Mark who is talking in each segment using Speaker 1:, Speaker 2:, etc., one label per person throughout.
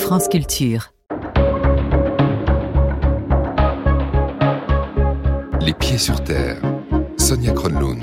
Speaker 1: France Culture.
Speaker 2: Les pieds sur terre. Sonia Kronlund.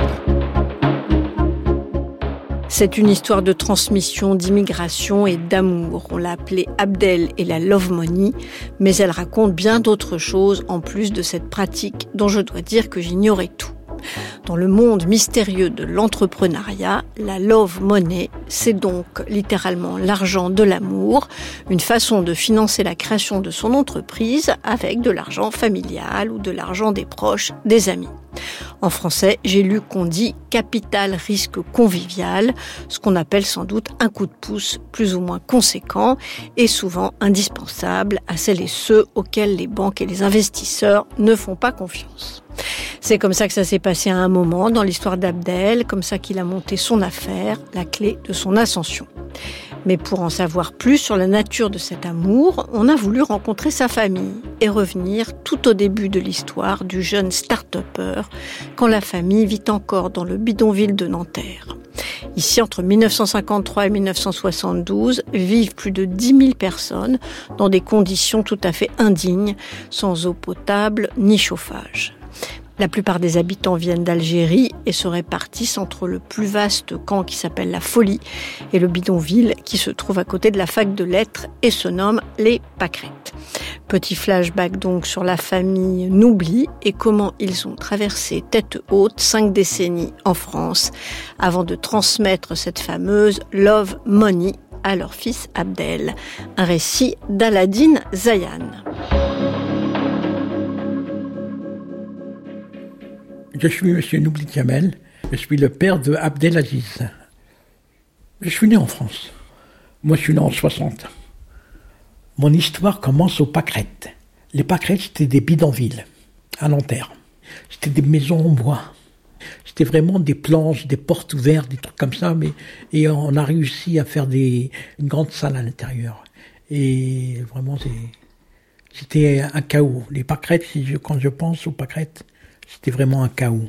Speaker 3: C'est une histoire de transmission, d'immigration et d'amour. On l'a appelée Abdel et la Love Money, mais elle raconte bien d'autres choses en plus de cette pratique dont je dois dire que j'ignorais tout. Dans le monde mystérieux de l'entrepreneuriat, la love money, c'est donc littéralement l'argent de l'amour, une façon de financer la création de son entreprise avec de l'argent familial ou de l'argent des proches, des amis. En français, j'ai lu qu'on dit capital risque convivial, ce qu'on appelle sans doute un coup de pouce plus ou moins conséquent et souvent indispensable à celles et ceux auxquels les banques et les investisseurs ne font pas confiance. C'est comme ça que ça s'est passé à un moment dans l'histoire d'Abdel, comme ça qu'il a monté son affaire, la clé de son ascension. Mais pour en savoir plus sur la nature de cet amour, on a voulu rencontrer sa famille et revenir tout au début de l'histoire du jeune start-upper, quand la famille vit encore dans le bidonville de Nanterre. Ici, entre 1953 et 1972, vivent plus de 10 000 personnes dans des conditions tout à fait indignes, sans eau potable ni chauffage. La plupart des habitants viennent d'Algérie et se répartissent entre le plus vaste camp qui s'appelle La Folie et le bidonville qui se trouve à côté de la fac de lettres et se nomme Les Pâquerettes. Petit flashback donc sur la famille Noubli et comment ils ont traversé tête haute 5 décennies en France avant de transmettre cette fameuse Love Money à leur fils Abdel. Un récit d'Aladine Zayan.
Speaker 4: Je suis M. Noubli Kamel, je suis le père de Abdel Aziz. Je suis né en France. Moi, je suis né en 60. Mon histoire commence aux Pâquerettes. Les Pâquerettes, c'était des bidonvilles à Nanterre. C'était des maisons en bois. C'était vraiment des planches, des portes ouvertes, des trucs comme ça. Et on a réussi à faire une grande salle à l'intérieur. Et vraiment, c'était un chaos. Les Pâquerettes, quand je pense aux Pâquerettes, c'était vraiment un chaos.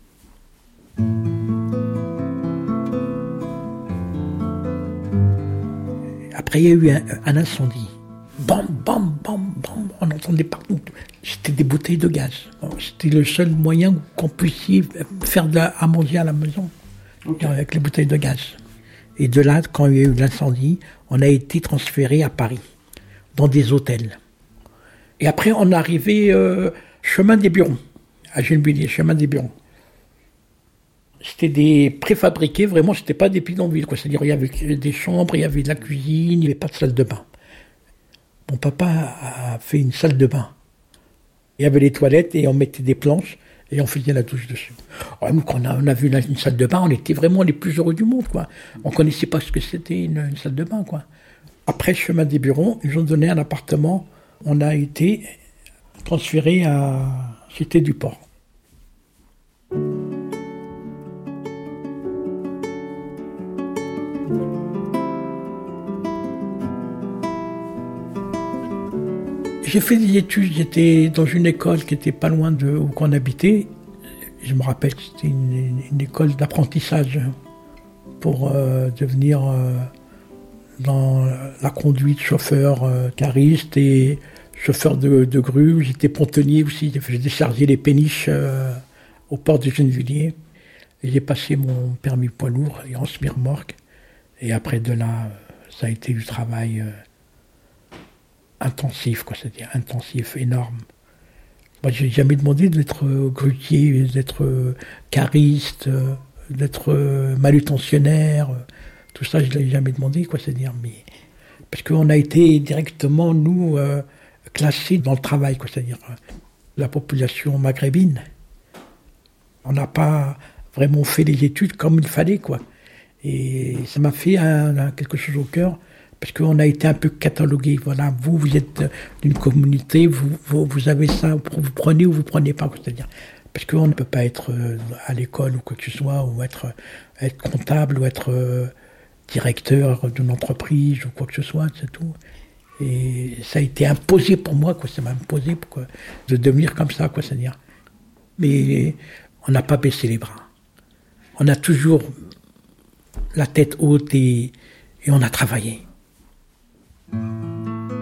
Speaker 4: Après, il y a eu un incendie. Bam, bam, bam, bam. On entendait partout. C'était des bouteilles de gaz. C'était le seul moyen qu'on puisse faire à manger à la maison. Okay. Avec les bouteilles de gaz. Et de là, quand il y a eu l'incendie, on a été transféré à Paris, dans des hôtels. Et après, on est arrivé chemin des Burons. À Gennevilliers, chemin des Burons. C'était des préfabriqués, vraiment, c'était pas des bidonvilles, quoi. C'est-à-dire, il y avait des chambres, il y avait de la cuisine, il n'y avait pas de salle de bain. Mon papa a fait une salle de bain. Il y avait les toilettes et on mettait des planches et on faisait la douche dessus. Alors, nous, quand on a vu une salle de bain, on était vraiment les plus heureux du monde, quoi. On connaissait pas ce que c'était une salle de bain, quoi. Après, chemin des Burons, ils ont donné un appartement. On a été transféré à Cité du Port. J'ai fait des études, j'étais dans une école qui était pas loin de où on habitait. Je me rappelle que c'était une école d'apprentissage pour devenir dans la conduite, chauffeur cariste et chauffeur de grue. J'étais pontonnier aussi, j'ai déchargé les péniches au port de Gennevilliers. Et j'ai passé mon permis poids lourd et en semi-remorque. Et après de là, ça a été du travail intensif, quoi, c'est-à-dire intensif, énorme. Moi, j'ai jamais demandé d'être grutier, d'être cariste, d'être manutentionnaire. Tout ça, je l'ai jamais demandé, quoi, c'est-à-dire, mais parce qu'on a été directement, nous, classés dans le travail, quoi, c'est-à-dire la population maghrébine. On n'a pas vraiment fait les études comme il fallait, quoi. Et ça m'a fait quelque chose au cœur. Parce qu'on a été un peu catalogué. Voilà, vous êtes d'une communauté, vous avez ça, vous prenez ou vous prenez pas. C'est-à-dire, parce qu'on ne peut pas être à l'école ou quoi que ce soit, ou être comptable, ou être directeur d'une entreprise, ou quoi que ce soit, c'est tout. Et ça a été imposé pour moi, quoi. Ça m'a imposé, quoi, de devenir comme ça, quoi. C'est-à-dire. Mais on n'a pas baissé les bras. On a toujours la tête haute et on a travaillé.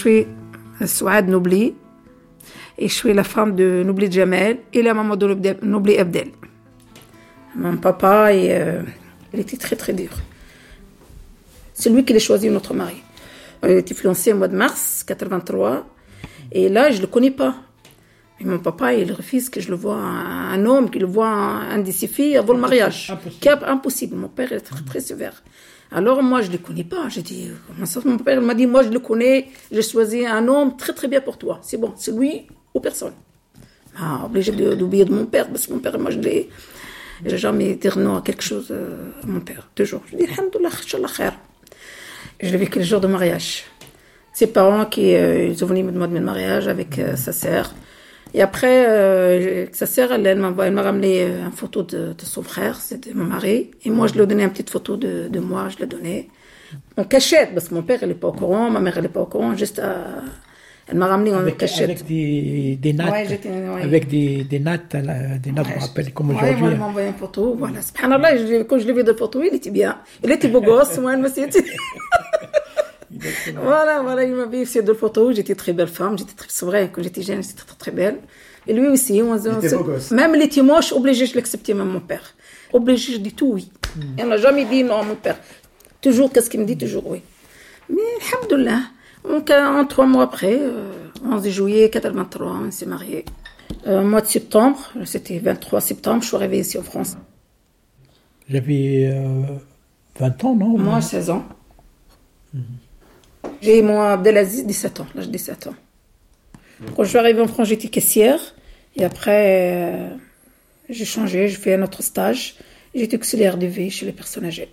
Speaker 1: suis Souad Noubli et je suis la femme de Noubli Jamel et la maman de Noubli Abdel. Mon papa, il était très très dur. C'est lui qui a choisi notre mari. Il a été fiancé au mois de mars 83 et là, je ne le connais pas. Et mon papa, il refuse que je le voie un homme, qu'il le voie un de ses filles avant le mariage. Impossible. Mon père est très, très sévère. Alors moi, je ne le connais pas. J'ai dit, mon père m'a dit, moi je le connais, j'ai choisi un homme très très bien pour toi. C'est bon, c'est lui ou personne. Obligé d'oublier de mon père, parce que mon père, moi je n'ai jamais dit non à quelque chose à mon père. Toujours. Je dis, alhamdoulilah, inchallah khair. Je l'ai vécu le jour de mariage. Ses parents ils sont venus me demander le mariage avec sa sœur. Et après, sa sœur, elle m'a ramené une photo de son frère, c'était mon mari. Et moi, je lui ai donné une petite photo de moi, je l'ai donnée. En cachette, parce que mon père, elle n'est pas au courant, ma mère, elle n'est pas au courant, juste elle m'a ramené en cachette.
Speaker 4: Avec des nattes,
Speaker 1: ouais.
Speaker 4: Avec des nattes, je me rappelle comme aujourd'hui.
Speaker 1: Moi, elle m'a envoyé une photo, voilà. Subhanallah, quand je l'ai vu de photo, il était bien. Il était beau gosse, moi, elle me dit... Voilà, il m'a vu ces deux photos. J'étais très belle femme. C'est vrai, quand j'étais jeune, j'étais très, très belle. Et lui aussi, même les petits moches, obligé, je l'acceptais, même mon père. Obligé, je dis tout oui. Il n'a jamais dit non à mon père. Toujours, qu'est-ce qu'il me dit? Toujours oui. Mais, alhamdoulilah, en 3 mois après, 11 juillet 83, on s'est mariés. Mois de septembre, c'était 23 septembre, je suis arrivée ici en France.
Speaker 4: J'avais 20 ans, non?
Speaker 1: Moi, 16 ans. J'ai moi Abdelaziz 17 ans, là j'ai 17 ans. Quand je suis arrivée en France, j'étais caissière et après j'ai changé, j'ai fait un autre stage. J'étais auxiliaire de vie chez les personnes âgées.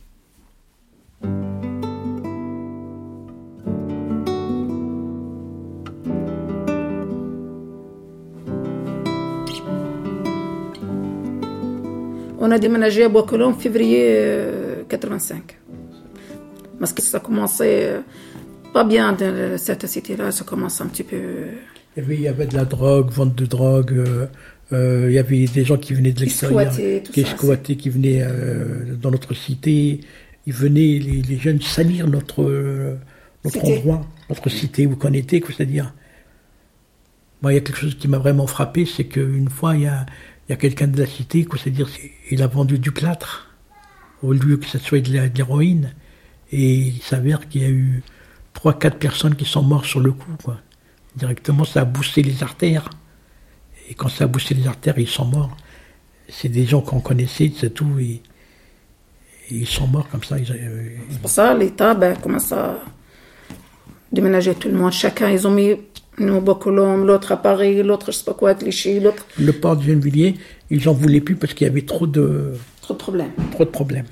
Speaker 1: On a déménagé à Bois-Colombes en février 85. Parce que ça commençait pas bien dans cette cité-là, ça commence un petit peu...
Speaker 4: Il y avait de la drogue, vente de drogue, il y avait des gens qui venaient de l'extérieur, qui squattaient, qui venaient dans notre cité. Ils venaient, les jeunes, salir notre endroit, notre cité où on était, c'est-à-dire... Moi, il y a quelque chose qui m'a vraiment frappé, c'est qu'une fois, il y a quelqu'un de la cité, c'est-à-dire, il a vendu du plâtre, au lieu que ça soit de l'héroïne. Et il s'avère qu'il y a eu 3-4 personnes qui sont mortes sur le coup, quoi. Directement, ça a boosté les artères. Et quand ça a boosté les artères, ils sont morts. C'est des gens qu'on connaissait, c'est tout. Et ils sont morts comme ça.
Speaker 1: C'est pour ça, l'État commence à déménager tout le monde. Chacun, ils ont mis nous à Bois-Colombes, l'autre à Paris, l'autre, je sais pas quoi, à Clichy, l'autre...
Speaker 4: Le port de Gennevilliers, ils n'en voulaient plus parce qu'il y avait trop de
Speaker 1: problèmes.
Speaker 4: Trop de problèmes.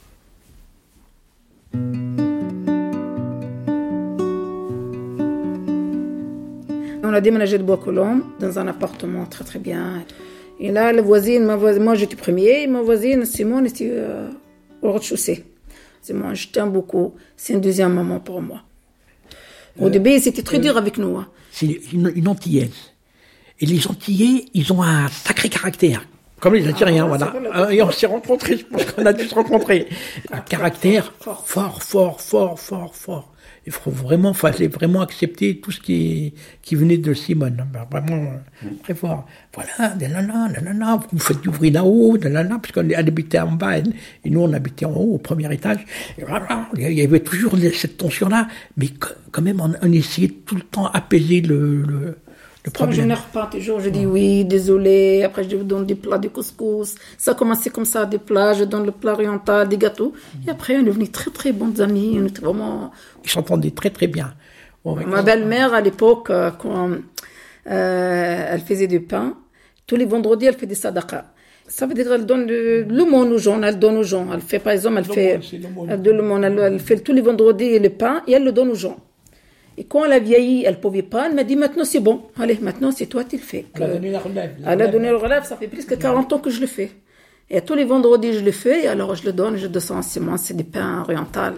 Speaker 1: On a déménagé de Bois-Colombes dans un appartement très très bien. Et là, la voisine, moi j'étais premier, et ma voisine Simone était au rez-de-chaussée. Simone, je t'aime beaucoup. C'est une deuxième maman pour moi. Au début, c'était très dur avec nous.
Speaker 4: C'est une Antillaise. Et les Antillais, ils ont un sacré caractère. Comme les Algériens, voilà. Et on s'est rencontrés, je pense qu'on a dû se rencontrer. Un caractère fort. Il fallait vraiment accepter tout ce qui venait de Simone. Vraiment, très fort. Voilà, nanana, vous faites du bruit là-haut, parce qu'elle habitait en bas, et nous on habitait en haut, au premier étage. Et voilà, il y avait toujours cette tension-là, mais quand même, on essayait tout le temps d'apaiser le problème.
Speaker 1: Je n'arrive pas toujours, je dis oui, désolé, après je vous donne des plats de couscous. Ça a commencé comme ça, des plats, je donne le plat oriental, des gâteaux. Et après, on est devenus très très bons amis, on était vraiment...
Speaker 4: Ils s'entendaient très très bien.
Speaker 1: Ma belle-mère, à l'époque, quand elle faisait du pain, tous les vendredis, elle fait des sadaqa. Ça veut dire qu'elle donne l'aumône aux gens, elle donne aux gens. Elle fait, par exemple, elle fait tous les vendredis le pain et elle le donne aux gens. Et quand elle a vieilli, elle ne pouvait pas, elle m'a dit maintenant c'est bon, allez, maintenant c'est toi qui le fais.
Speaker 4: Elle a donné la relève.
Speaker 1: Elle a donné la relève, ça fait plus que 40 ans que je le fais. Et tous les vendredis je le fais, et alors je le donne, je descends en Simone, c'est du pain oriental.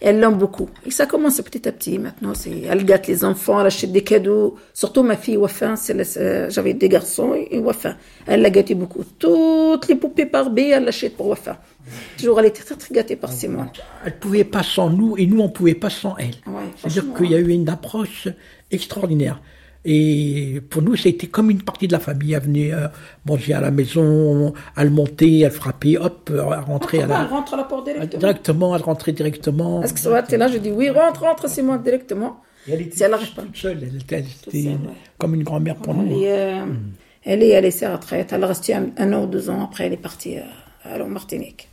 Speaker 1: Elle l'aime beaucoup. Et ça commence petit à petit. Maintenant, elle gâte les enfants, elle achète des cadeaux. Surtout ma fille Wafa, j'avais des garçons et Wafa. Elle l'a gâté beaucoup. Toutes les poupées Barbie, elle l'achète pour Wafa. Toujours, elle était très, très gâtée par Simone.
Speaker 4: Elle ne pouvait pas sans nous et nous, on ne pouvait pas sans elle.
Speaker 1: Ouais,
Speaker 4: c'est-à-dire qu'il y a eu une approche extraordinaire. Et pour nous, c'était comme une partie de la famille. Elle venait manger à la maison, elle montait, elle frappait, hop, elle rentrait
Speaker 1: Elle rentre à la porte directement.
Speaker 4: Directement, elle rentrait directement.
Speaker 1: Est-ce que ça va, t'es là, je dis oui, rentre, c'est moi directement.
Speaker 4: Et elle était
Speaker 1: si elle n'arrive pas.
Speaker 4: toute seule, elle était comme une grand-mère pour nous.
Speaker 1: Et, elle est allée à sa retraite, elle est restée un an ou 2 ans, après elle est partie en Martinique.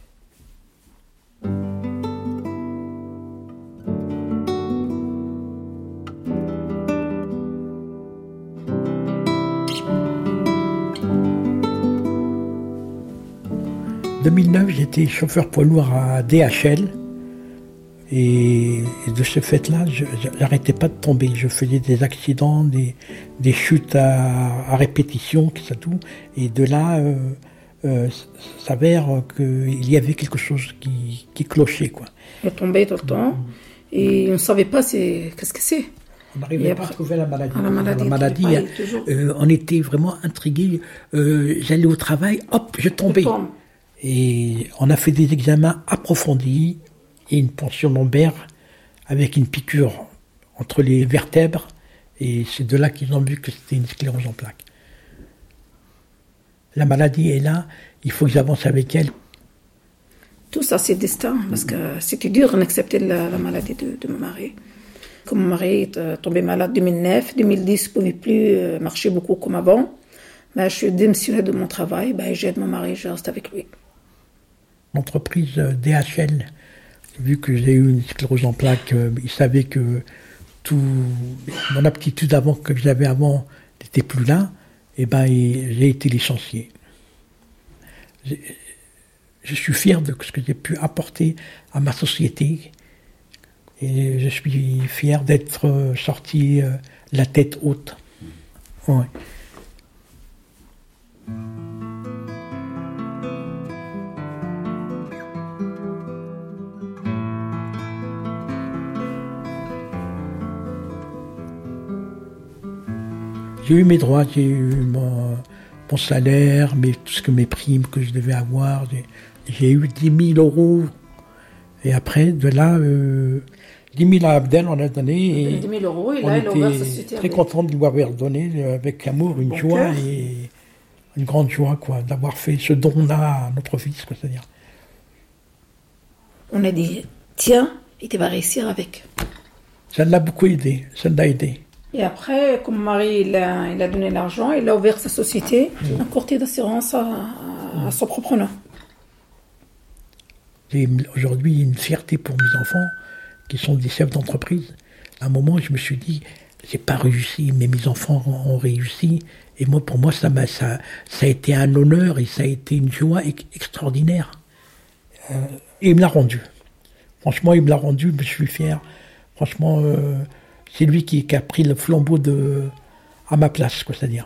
Speaker 4: En 2009, j'étais chauffeur poids lourd à DHL et de ce fait-là, je n'arrêtais pas de tomber. Je faisais des accidents, des chutes à répétition, ça tout. Et de là, s'avère qu'il y avait quelque chose qui clochait, quoi.
Speaker 1: Elle tombait tout le temps et on ne savait pas qu'est-ce que c'est.
Speaker 4: On n'arrivait pas à trouver la maladie.
Speaker 1: La maladie
Speaker 4: on était vraiment intrigués. J'allais au travail, hop, je tombais. Et on a fait des examens approfondis et une ponction lombaire avec une piqûre entre les vertèbres. Et c'est de là qu'ils ont vu que c'était une sclérose en plaques. La maladie est là, il faut que j'avance avec elle.
Speaker 1: Tout ça, c'est destin, parce que c'était dur d'accepter la maladie de mon mari. Comme mon mari est tombé malade en 2009, 2010, je ne pouvais plus marcher beaucoup comme avant. Je suis démissionnée de mon travail, j'aide mon mari, je reste avec lui.
Speaker 4: L'entreprise DHL, vu que j'ai eu une sclérose en plaques, ils savaient que mon aptitude que j'avais avant n'était plus là, et j'ai été licencié. Je suis fier de ce que j'ai pu apporter à ma société, et je suis fier d'être sorti la tête haute. Ouais. J'ai eu mes droits, j'ai eu mon salaire, mes primes que je devais avoir. J'ai eu 10 000 euros. Et après, de là, 10 000 à Abdel, on a donné. Et
Speaker 1: 10 000 euros, et
Speaker 4: là,
Speaker 1: il a ouvert sa société.
Speaker 4: Très content de lui avoir donné avec amour, une joie et une grande joie, quoi, d'avoir fait ce don-là à notre fils, quoi, c'est-à-dire.
Speaker 1: On a dit, tiens, et tu vas réussir avec.
Speaker 4: Ça l'a beaucoup aidé, ça l'a aidé.
Speaker 1: Et après, comme mon mari il a donné l'argent, il a ouvert sa société, un courtier d'assurance à son propre nom.
Speaker 4: J'ai aujourd'hui une fierté pour mes enfants, qui sont des chefs d'entreprise. À un moment, je me suis dit, j'ai pas réussi, mais mes enfants ont réussi. Et moi, pour moi, ça a été un honneur et ça a été une joie extraordinaire. Et il me l'a rendu. Franchement, il me l'a rendu, je suis fier. Franchement, c'est lui qui a pris le flambeau à ma place, quoi, c'est-à-dire.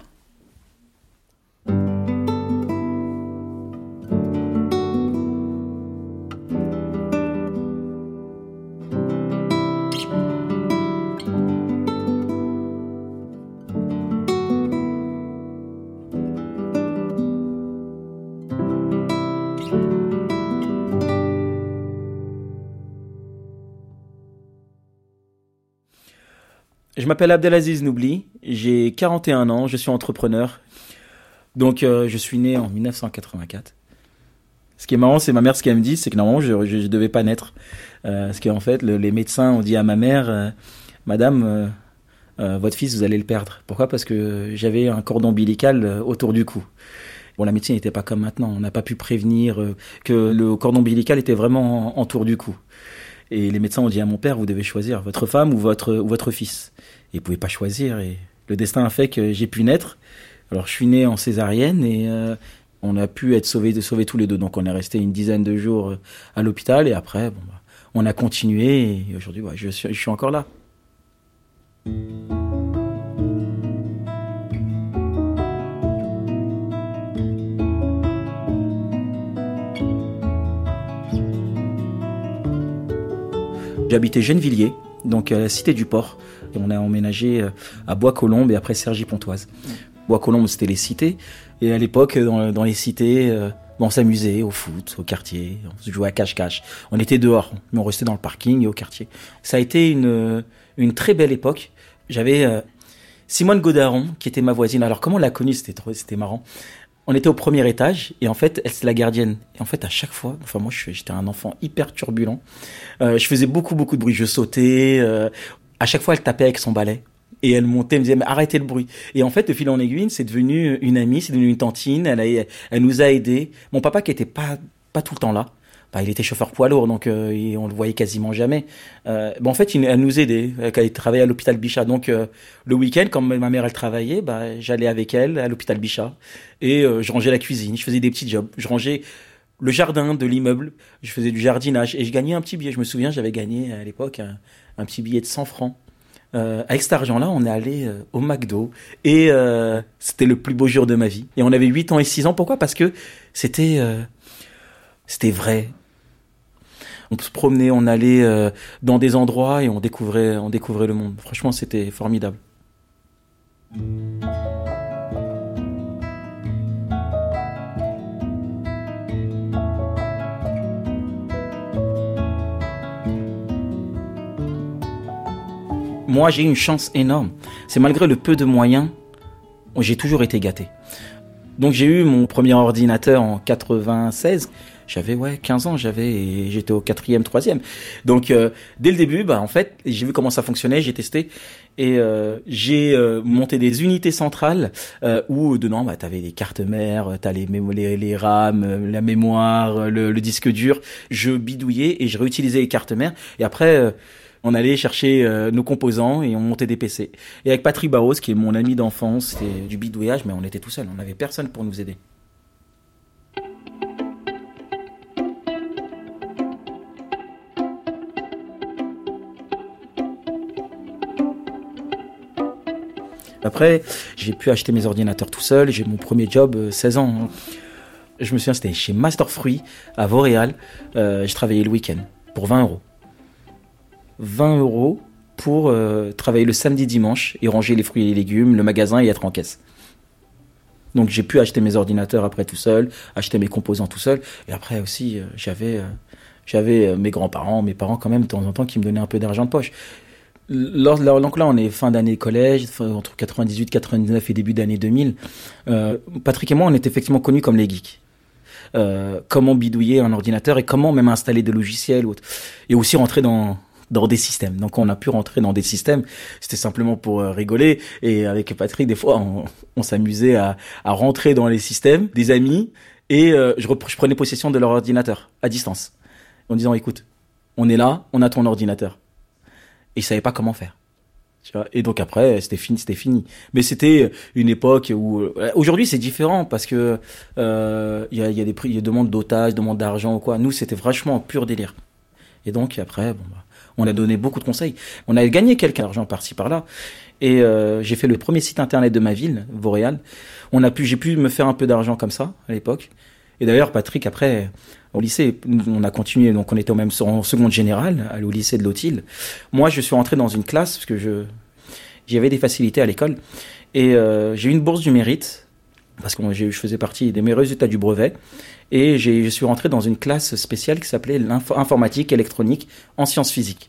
Speaker 5: Je m'appelle Abdelaziz Noubli, j'ai 41 ans, je suis entrepreneur. Donc je suis né en 1984. Ce qui est marrant, c'est ma mère, ce qu'elle me dit, c'est que normalement je devais pas naître. Parce qu'en fait, les médecins ont dit à ma mère, Madame, votre fils, vous allez le perdre. Pourquoi ? Parce que j'avais un cordon ombilical autour du cou. Bon, la médecine n'était pas comme maintenant. On n'a pas pu prévenir que le cordon ombilical était vraiment autour du cou. Et les médecins ont dit à mon père, vous devez choisir votre femme ou votre fils. Et ils ne pouvaient pas choisir. Et le destin a fait que j'ai pu naître. Alors je suis né en césarienne et on a pu être sauvés tous les deux. Donc on est resté une dizaine de jours à l'hôpital. Et après, on a continué. Et aujourd'hui, je suis encore là. J'habitais Gennevilliers, donc à la cité du port. Et on a emménagé à Bois-Colombes et après Cergy-Pontoise. Bois-Colombes, c'était les cités. Et à l'époque, dans les cités, on s'amusait au foot, au quartier. On se jouait à cache-cache. On était dehors, mais on restait dans le parking et au quartier. Ça a été une très belle époque. J'avais Simone Godaron, qui était ma voisine. Alors, comment on l'a connue? C'était marrant. On était au premier étage et en fait, elle c'est la gardienne. Et en fait, à chaque fois, enfin moi, j'étais un enfant hyper turbulent. Je faisais beaucoup de bruit. Je sautais. À chaque fois, elle tapait avec son balai. Et elle montait, elle me disait, mais arrêtez le bruit. Et en fait, de fil en aiguille, c'est devenu une amie, c'est devenu une tantine. Elle nous a aidés. Mon papa, qui était pas tout le temps là, il était chauffeur poids lourd, donc on le voyait quasiment jamais. En fait, elle nous aidait. Elle travaillait à l'hôpital Bichat. Donc, le week-end, quand ma mère, elle travaillait, j'allais avec elle à l'hôpital Bichat. Et je rangeais la cuisine, je faisais des petits jobs. Je rangeais le jardin de l'immeuble, je faisais du jardinage. Et je gagnais un petit billet. Je me souviens, j'avais gagné à l'époque un petit billet de 100 francs. Avec cet argent-là, on est allé au McDo et c'était le plus beau jour de ma vie. Et on avait 8 ans et 6 ans. Pourquoi? Parce que c'était vrai. On se promenait, on allait dans des endroits et on découvrait le monde. Franchement, c'était formidable. Moi, j'ai eu une chance énorme. C'est malgré le peu de moyens, j'ai toujours été gâté. Donc, j'ai eu mon premier ordinateur en 96. J'avais 15 ans, et j'étais au 4e, 3e. Donc, dès le début, en fait, j'ai vu comment ça fonctionnait, j'ai testé. Et j'ai monté des unités centrales où dedans, t'avais les cartes mères, t'as les RAM, la mémoire, le disque dur. Je bidouillais et je réutilisais les cartes mères. Et après... on allait chercher nos composants et on montait des PC. Et avec Patrick Barros, qui est mon ami d'enfance, c'était du bidouillage, mais on était tout seul. On n'avait personne pour nous aider. Après, j'ai pu acheter mes ordinateurs tout seul. J'ai mon premier job, 16 ans. Je me souviens, c'était chez Master Fruits, à Vauréal. Je travaillais le week-end pour 20 €. 20 € pour travailler le samedi, dimanche et ranger les fruits et les légumes, le magasin et être en caisse. Donc j'ai pu acheter mes ordinateurs après tout seul, acheter mes composants tout seul. Et après aussi, j'avais mes grands-parents, mes parents quand même de temps en temps qui me donnaient un peu d'argent de poche. Donc là, on est fin d'année collège, entre 98, 99 et début d'année 2000. Patrick et moi, on était effectivement connus comme les geeks. Comment bidouiller un ordinateur et comment même installer des logiciels et aussi rentrer dans des systèmes. Donc on a pu rentrer dans des systèmes, c'était simplement pour rigoler, et avec Patrick des fois on s'amusait à rentrer dans les systèmes des amis et je prenais possession de leur ordinateur à distance en disant écoute, on est là, on a ton ordinateur, et je savais pas comment faire, tu vois. Et donc après c'était fini. Mais c'était une époque où aujourd'hui c'est différent parce que il y a des demandes d'otages, demandes d'argent ou quoi. Nous c'était franchement pur délire. Et donc après on a donné beaucoup de conseils. On a gagné quelques argent par-ci par-là. Et j'ai fait le premier site internet de ma ville, Vauréal. J'ai pu me faire un peu d'argent comme ça à l'époque. Et d'ailleurs Patrick après au lycée, on a continué, donc on était au même en seconde générale au lycée de Lautil. Moi je suis rentré dans une classe parce que j'avais des facilités à l'école et j'ai eu une bourse du mérite parce que je faisais partie des meilleurs résultats du brevet. Et je suis rentré dans une classe spéciale qui s'appelait l'informatique électronique en sciences physiques.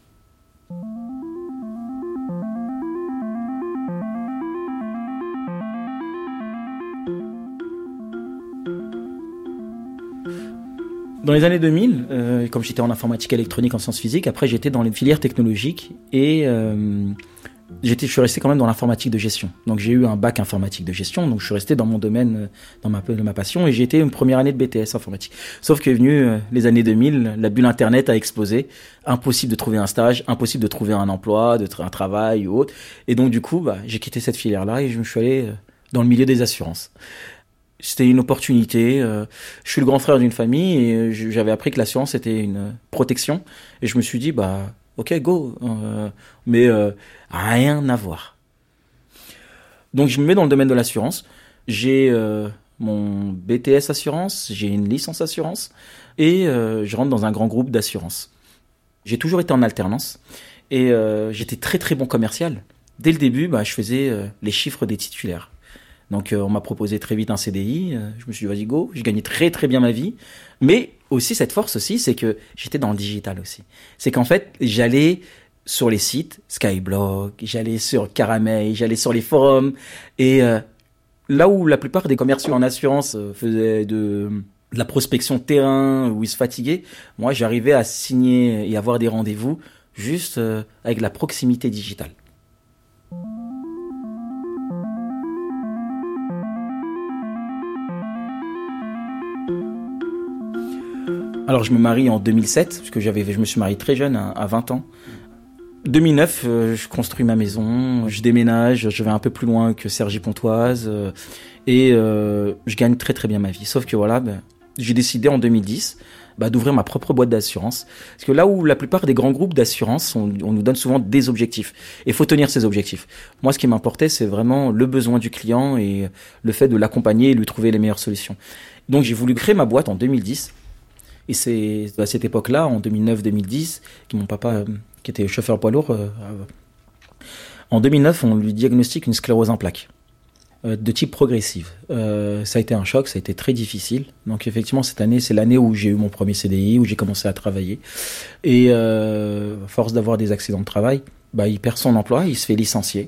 Speaker 5: Dans les années 2000, comme j'étais en informatique électronique en sciences physiques, après j'étais dans les filières technologiques et je suis resté quand même dans l'informatique de gestion. Donc j'ai eu un bac informatique de gestion, donc je suis resté dans mon domaine, dans ma passion, et j'ai été une première année de BTS informatique. Sauf qu'est venu les années 2000, la bulle internet a explosé, impossible de trouver un stage, impossible de trouver un emploi, un travail ou autre. Et donc du coup, j'ai quitté cette filière-là et je me suis allé dans le milieu des assurances. C'était une opportunité. Je suis le grand frère d'une famille et j'avais appris que l'assurance était une protection. Et je me suis dit, ok, go. Mais rien à voir. Donc je me mets dans le domaine de l'assurance. J'ai mon BTS assurance, j'ai une licence assurance et je rentre dans un grand groupe d'assurance. J'ai toujours été en alternance et j'étais très très bon commercial. Dès le début, je faisais les chiffres des titulaires. Donc on m'a proposé très vite un CDI, je me suis dit vas-y go, je gagnais très très bien ma vie. Mais aussi cette force aussi, c'est que j'étais dans le digital aussi. C'est qu'en fait, j'allais sur les sites, Skyblog, j'allais sur Caramel, j'allais sur les forums et là où la plupart des commerciaux en assurance faisaient de la prospection terrain, où ils se fatiguaient, moi j'arrivais à signer et avoir des rendez-vous juste avec la proximité digitale. Alors je me marie en 2007, parce que je me suis marié très jeune, à 20 ans. 2009, je construis ma maison, je déménage, je vais un peu plus loin que Cergy-Pontoise et je gagne très très bien ma vie. Sauf que voilà, j'ai décidé en 2010 d'ouvrir ma propre boîte d'assurance. Parce que là où la plupart des grands groupes d'assurance, on nous donne souvent des objectifs. Et il faut tenir ces objectifs. Moi, ce qui m'importait, c'est vraiment le besoin du client et le fait de l'accompagner et lui trouver les meilleures solutions. Donc j'ai voulu créer ma boîte en 2010. Et c'est à cette époque-là, en 2009-2010, que mon papa, qui était chauffeur poids lourd, en 2009, on lui diagnostique une sclérose en plaques de type progressive. Ça a été un choc, ça a été très difficile. Donc effectivement, cette année, c'est l'année où j'ai eu mon premier CDI, où j'ai commencé à travailler. Et à force d'avoir des accidents de travail, il perd son emploi, il se fait licencier.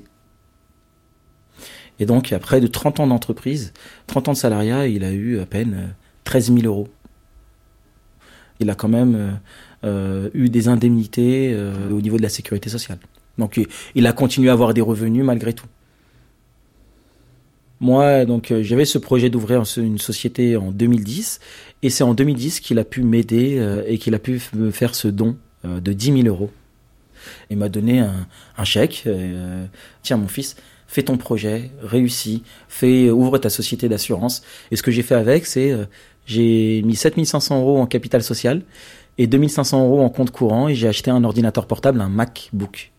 Speaker 5: Et donc, après de 30 ans d'entreprise, 30 ans de salariat, il a eu à peine 13 000 euros. Il a quand même eu des indemnités au niveau de la sécurité sociale. Donc, il a continué à avoir des revenus malgré tout. Moi, donc, j'avais ce projet d'ouvrir une société en 2010. Et c'est en 2010 qu'il a pu m'aider et qu'il a pu me faire ce don de 10 000 euros. Il m'a donné un chèque. Tiens, mon fils, fais ton projet, réussis, ouvre ta société d'assurance. Et ce que j'ai fait avec, c'est... j'ai mis 7 500 euros en capital social et 2 500 euros en compte courant et j'ai acheté un ordinateur portable, un MacBook.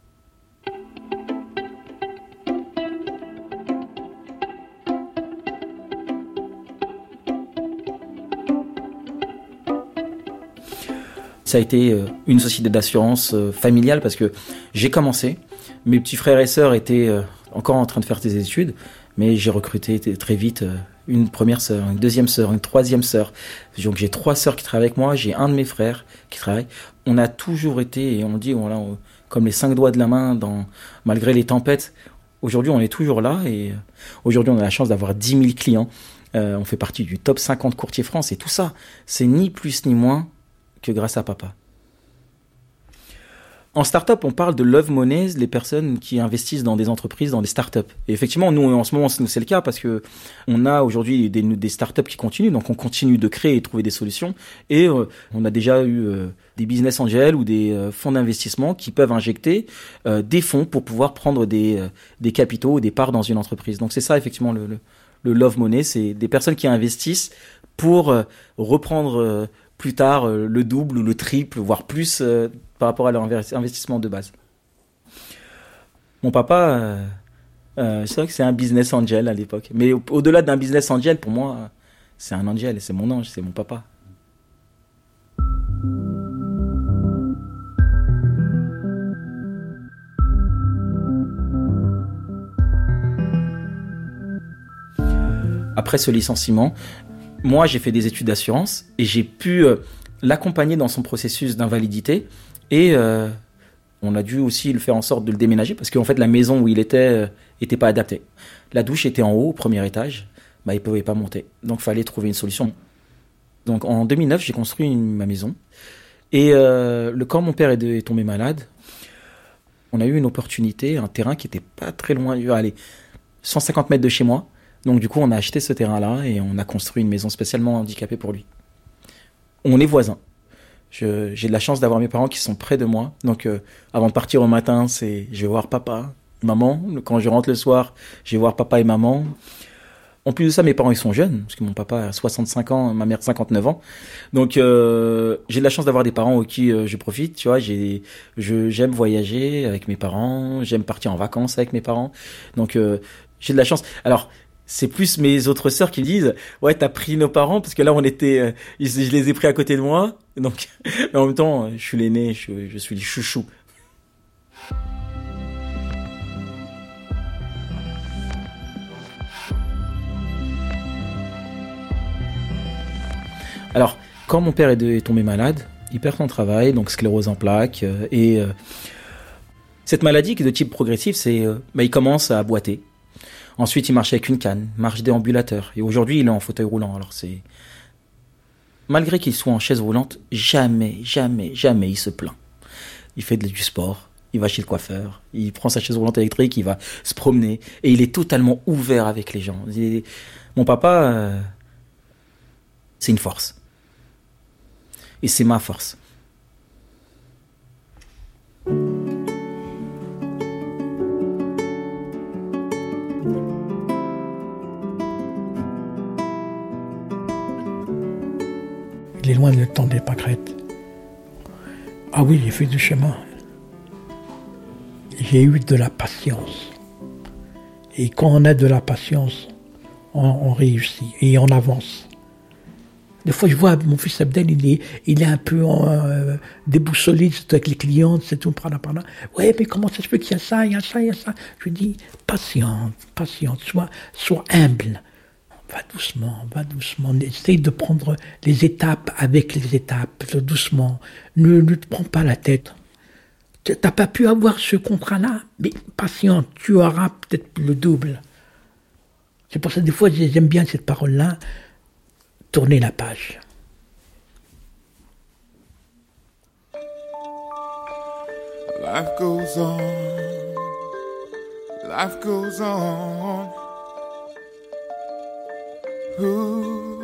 Speaker 5: Ça a été une société d'assurance familiale parce que j'ai commencé. Mes petits frères et sœurs étaient encore en train de faire des études, mais j'ai recruté très vite une première sœur, une deuxième sœur, une troisième sœur. Donc j'ai 3 sœurs qui travaillent avec moi, j'ai un de mes frères qui travaille. On a toujours été, et on dit voilà, comme les 5 doigts de la main, malgré les tempêtes. Aujourd'hui, on est toujours là et aujourd'hui, on a la chance d'avoir 10 000 clients. On fait partie du top 50 courtiers France et tout ça, c'est ni plus ni moins que grâce à papa. En start-up, on parle de love money, les personnes qui investissent dans des entreprises, dans des start-up. Et effectivement, nous, en ce moment, c'est le cas parce que on a aujourd'hui des start-up qui continuent. Donc, on continue de créer et trouver des solutions. Et on a déjà eu des business angels ou des fonds d'investissement qui peuvent injecter des fonds pour pouvoir prendre des capitaux ou des parts dans une entreprise. Donc, c'est ça, effectivement, le love money. C'est des personnes qui investissent pour reprendre plus tard le double ou le triple, voire plus par rapport à leur investissement de base. Mon papa, c'est vrai que c'est un business angel à l'époque. Mais au-delà d'un business angel, pour moi, c'est un angel, c'est mon ange, c'est mon papa. Après ce licenciement, moi, j'ai fait des études d'assurance et j'ai pu l'accompagner dans son processus d'invalidité. Et on a dû aussi le faire en sorte de le déménager parce qu'en fait, la maison où il était pas adaptée. La douche était en haut, au premier étage. Il ne pouvait pas monter. Donc, il fallait trouver une solution. Donc, en 2009, j'ai construit ma maison. Et quand mon père est tombé malade, on a eu une opportunité, un terrain qui n'était pas très loin, 150 mètres de chez moi. Donc du coup, on a acheté ce terrain-là et on a construit une maison spécialement handicapée pour lui. On est voisins. J'ai de la chance d'avoir mes parents qui sont près de moi. Donc avant de partir au matin, je vais voir papa, maman. Quand je rentre le soir, je vais voir papa et maman. En plus de ça, mes parents, ils sont jeunes, parce que mon papa a 65 ans, ma mère 59 ans. Donc j'ai de la chance d'avoir des parents avec qui je profite. Tu vois, j'aime voyager avec mes parents, j'aime partir en vacances avec mes parents. Donc j'ai de la chance. Alors, c'est plus mes autres sœurs qui me disent ouais, t'as pris nos parents parce que là on était je les ai pris à côté de moi, donc mais en même temps je suis l'aîné, je suis le chouchou. Alors quand mon père est tombé malade, il perd son travail, donc sclérose en plaques, et cette maladie qui est de type progressif, c'est il commence à boiter. Ensuite, il marchait avec une canne, marche déambulateur. Et aujourd'hui, il est en fauteuil roulant. Alors c'est... Malgré qu'il soit en chaise roulante, jamais il se plaint. Il fait du sport, il va chez le coiffeur, il prend sa chaise roulante électrique, il va se promener. Et il est totalement ouvert avec les gens. Mon papa, c'est une force. Et c'est ma force.
Speaker 4: Il est loin le temps des pâquerettes. Ah oui, j'ai fait du chemin. J'ai eu de la patience. Et quand on a de la patience, on réussit et on avance. Des fois, je vois mon fils Abdel, il est un peu déboussolé avec les clients, c'est tout par là. Ouais, mais comment ça se fait qu'il y a ça, il y a ça, il y a ça. Je lui dis, patiente, sois humble. Va doucement. Essaye de prendre les étapes avec les étapes, doucement. Ne te prends pas la tête. T'as pas pu avoir ce contrat-là, mais patiente, tu auras peut-être le double. C'est pour ça que des fois, j'aime bien cette parole-là. Tourner la page.
Speaker 6: Life goes on. Life goes on. Ooh.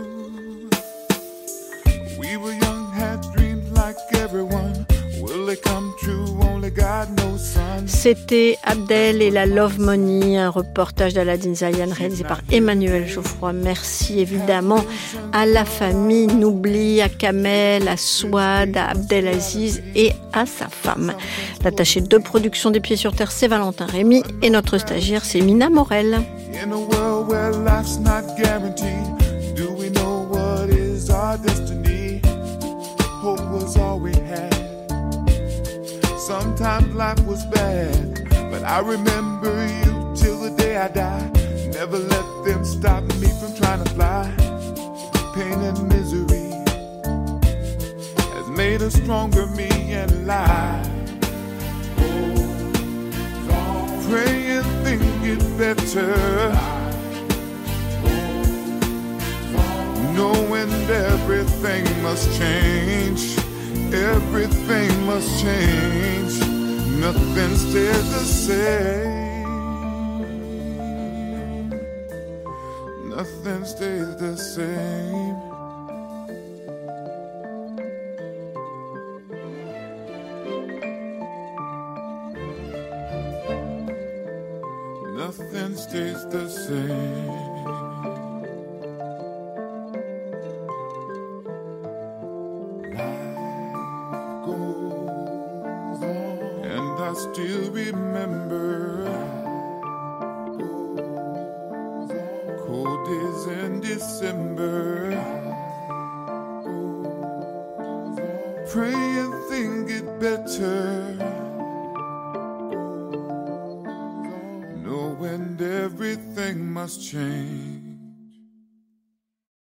Speaker 6: We were young, had dreams like everyone. Will they come true? Only God knows, son.
Speaker 3: C'était Abdel et la Love Money, un reportage d'Aladine Zayan réalisé par Emmanuel Geoffroy. Merci évidemment à la famille Noubli, à Kamel, à Souad, à Abdelaziz et à sa femme. L'attaché de production des Pieds sur Terre, c'est Valentin Rémy et notre stagiaire, c'est Mina Morel.
Speaker 6: In a world where life's not guaranteed, do we know what is our destiny? Hope was all we had. Sometimes life was bad, but I remember you till the day I die. Never let them stop me from trying to fly. Pain and misery has made a stronger me and alive. Pray and think it better, knowing everything must change. Everything must change. Nothing stays the same. Nothing stays the same. Nothing stays the same. Life goes on, and I still remember cold days in December. Pray and think it better, knowing everything must change.